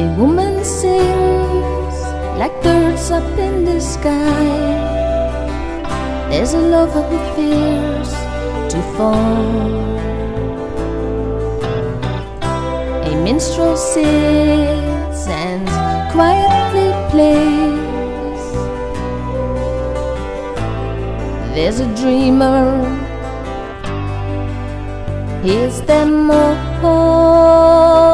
A woman sings like birds up in the sky. There's a lover who fears to fall. A minstrel sits and quietly plays. There's a dreamer, hears them all.